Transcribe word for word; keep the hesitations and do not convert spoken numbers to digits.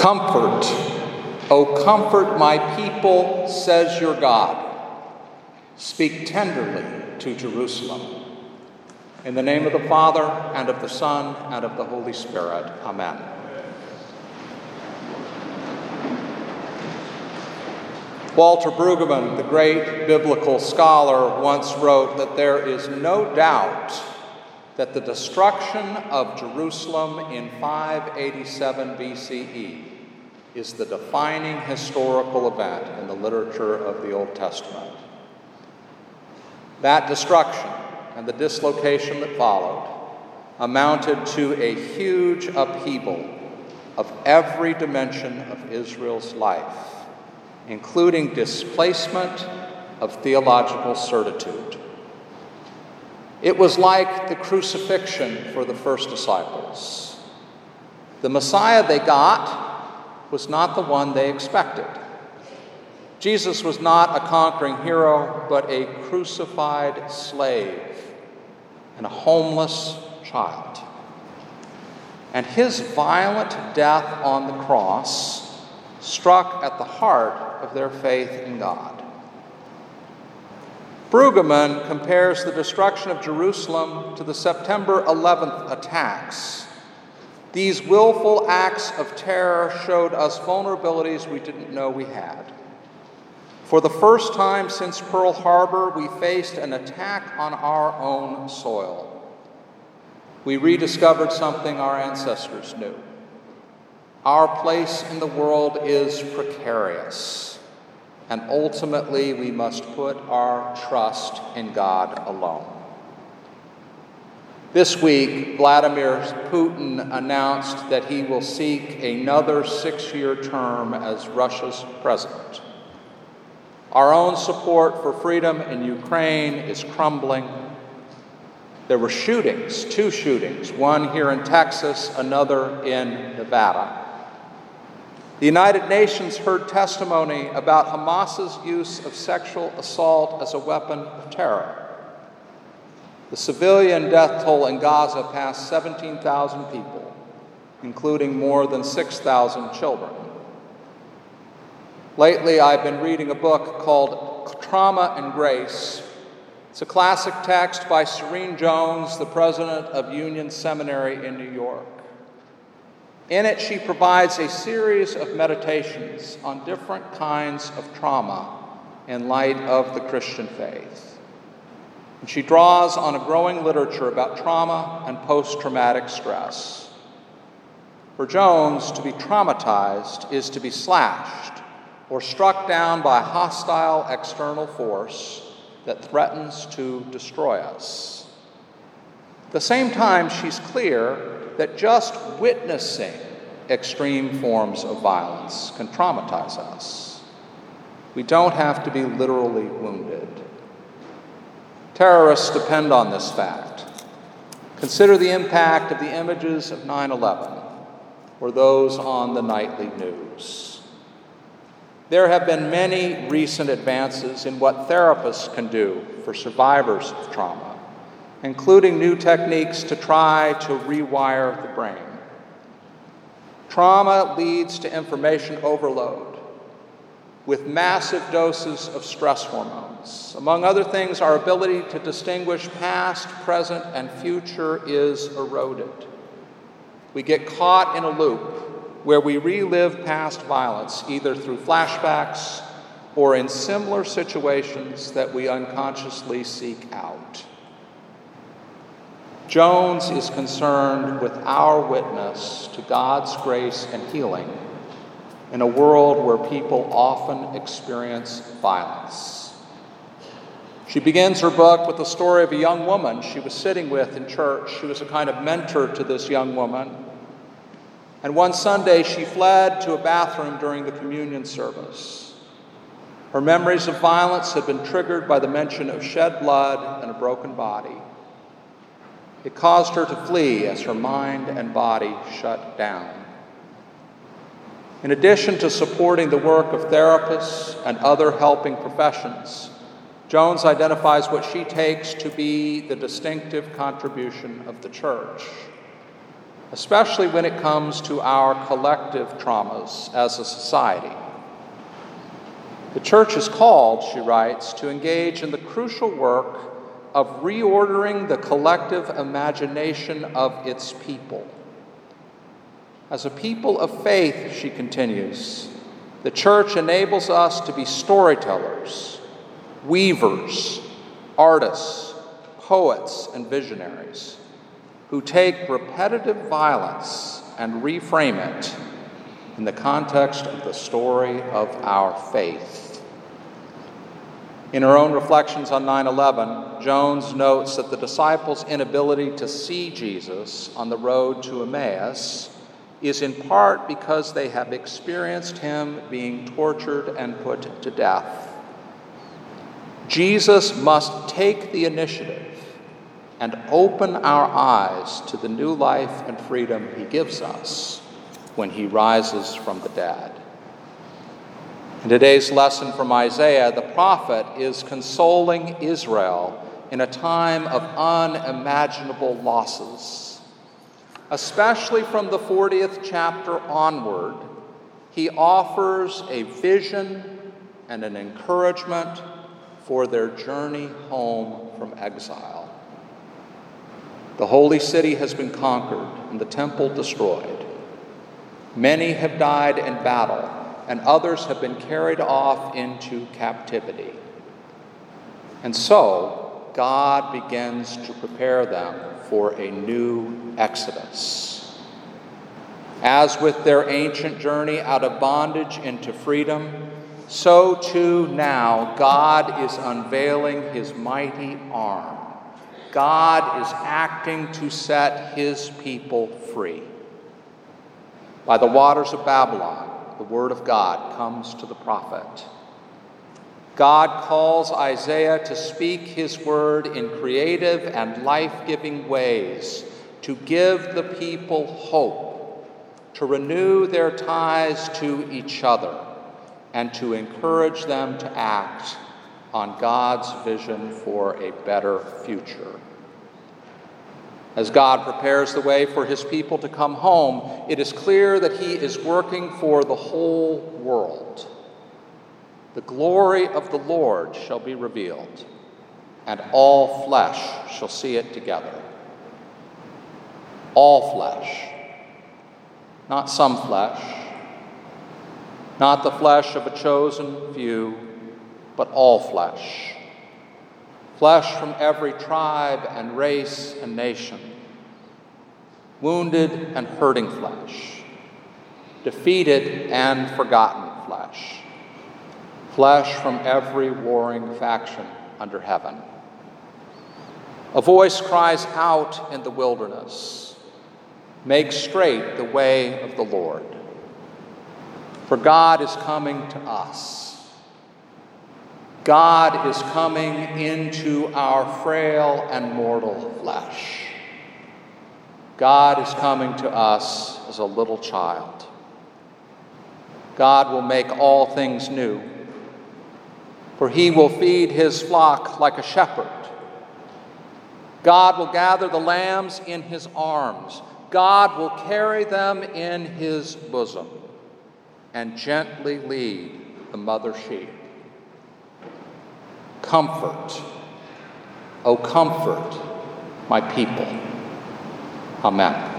Comfort, O comfort my people, says your God. Speak tenderly to Jerusalem. In the name of the Father, and of the Son, and of the Holy Spirit. Amen. Walter Brueggemann, the great biblical scholar, once wrote that there is no doubt that the destruction of Jerusalem in five eighty-seven B C E is the defining historical event in the literature of the Old Testament. That destruction and the dislocation that followed amounted to a huge upheaval of every dimension of Israel's life, including displacement of theological certitude. It was like the crucifixion for the first disciples. The Messiah they got was not the one they expected. Jesus was not a conquering hero, but a crucified slave and a homeless child. And his violent death on the cross struck at the heart of their faith in God. Brueggemann compares the destruction of Jerusalem to the September eleventh attacks. These willful acts of terror showed us vulnerabilities we didn't know we had. For the first time since Pearl Harbor, we faced an attack on our own soil. We rediscovered something our ancestors knew. Our place in the world is precarious, and ultimately we must put our trust in God alone. This week, Vladimir Putin announced that he will seek another six-year term as Russia's president. Our own support for freedom in Ukraine is crumbling. There were shootings, two shootings, one here in Texas, another in Nevada. The United Nations heard testimony about Hamas's use of sexual assault as a weapon of terror. The civilian death toll in Gaza passed seventeen thousand people, including more than six thousand children. Lately, I've been reading a book called Trauma and Grace. It's a classic text by Serene Jones, the president of Union Seminary in New York. In it, she provides a series of meditations on different kinds of trauma in light of the Christian faith. And she draws on a growing literature about trauma and post-traumatic stress. For Jones, to be traumatized is to be slashed or struck down by a hostile external force that threatens to destroy us. At the same time, she's clear that just witnessing extreme forms of violence can traumatize us. We don't have to be literally wounded. Terrorists depend on this fact. Consider the impact of the images of nine eleven or those on the nightly news. There have been many recent advances in what therapists can do for survivors of trauma, including new techniques to try to rewire the brain. Trauma leads to information overload with massive doses of stress hormones. Among other things, our ability to distinguish past, present, and future is eroded. We get caught in a loop where we relive past violence, either through flashbacks or in similar situations that we unconsciously seek out. Jones is concerned with our witness to God's grace and healing in a world where people often experience violence. She begins her book with the story of a young woman she was sitting with in church. She was a kind of mentor to this young woman. And one Sunday, she fled to a bathroom during the communion service. Her memories of violence had been triggered by the mention of shed blood and a broken body. It caused her to flee as her mind and body shut down. In addition to supporting the work of therapists and other helping professions, Jones identifies what she takes to be the distinctive contribution of the church: especially when it comes to our collective traumas as a society. The church is called, she writes, to engage in the crucial work of reordering the collective imagination of its people. As a people of faith, she continues, the church enables us to be storytellers, weavers, artists, poets, and visionaries who take repetitive violence and reframe it in the context of the story of our faith. In her own reflections on nine eleven, Jones notes that the disciples' inability to see Jesus on the road to Emmaus is in part because they have experienced him being tortured and put to death. Jesus must take the initiative and open our eyes to the new life and freedom he gives us when he rises from the dead. In today's lesson from Isaiah, the prophet is consoling Israel in a time of unimaginable losses. Especially from the fortieth chapter onward, he offers a vision and an encouragement for their journey home from exile. The holy city has been conquered and the temple destroyed. Many have died in battle, and others have been carried off into captivity. And so, God begins to prepare them for a new exodus. As with their ancient journey out of bondage into freedom, so too now God is unveiling his mighty arm. God is acting to set his people free. By the waters of Babylon, the word of God comes to the prophet. God calls Isaiah to speak his word in creative and life-giving ways, to give the people hope, to renew their ties to each other, and to encourage them to act on God's vision for a better future. As God prepares the way for his people to come home, it is clear that he is working for the whole world. The glory of the Lord shall be revealed, and all flesh shall see it together. All flesh, not some flesh, not the flesh of a chosen few, but all flesh. Flesh from every tribe and race and nation. Wounded and hurting flesh. Defeated and forgotten flesh. Flesh from every warring faction under heaven. A voice cries out in the wilderness, "Make straight the way of the Lord." For God is coming to us. God is coming into our frail and mortal flesh. God is coming to us as a little child. God will make all things new, for he will feed his flock like a shepherd. God will gather the lambs in his arms. God will carry them in his bosom and gently lead the mother sheep. Comfort, O comfort my people. Amen.